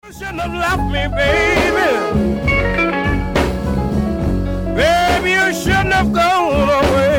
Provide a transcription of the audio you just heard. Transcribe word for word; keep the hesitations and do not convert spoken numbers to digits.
shouldn't have left me, baby. Baby, you shouldn't have gone away.